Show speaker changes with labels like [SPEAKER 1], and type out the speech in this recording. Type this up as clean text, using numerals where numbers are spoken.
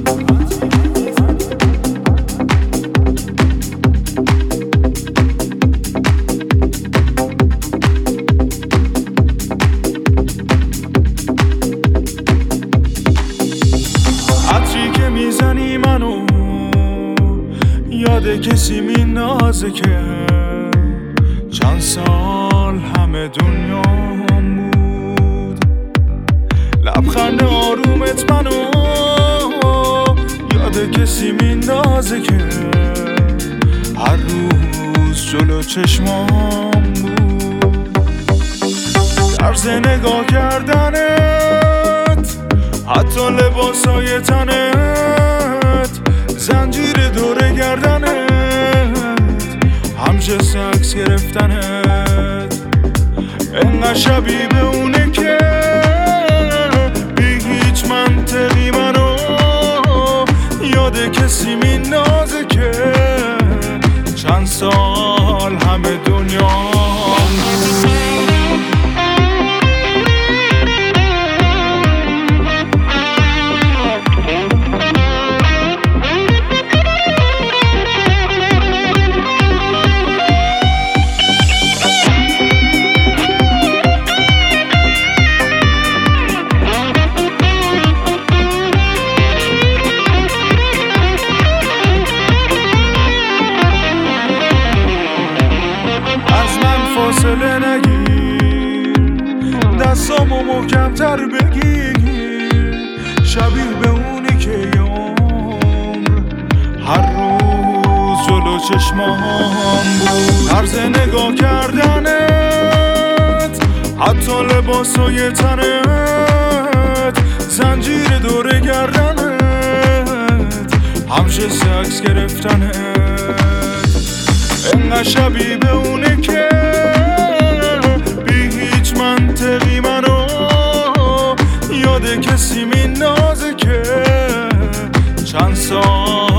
[SPEAKER 1] میزنی منو یاد کسی مینازه که چند سال همه دنیام بود. لبخند آرومت منو یاد کسی مینازه که هر روز جلو چشمام بود. طرز نگاه کردنت، حتی لباسای تنت، زنجیر دور گردنت، همیشه سکس گرفتنت، انقدر شبیه به اونه که بی هیچ منطقی منو یاد کسی مینازه که چند سال همه دنیا فاصله نگیر، دستامو محکم‌تر بگیر، شبیه به اونی که یه عمر هر روز جلو چشمام بود. طرز نگاه کردنت، حتی لباسای تنت، زنجیر دور گردنت، همیشه سکس گرفتنت، انقدر شبیه به اونه که منطقی منو یاد کسی مینازه که چند سال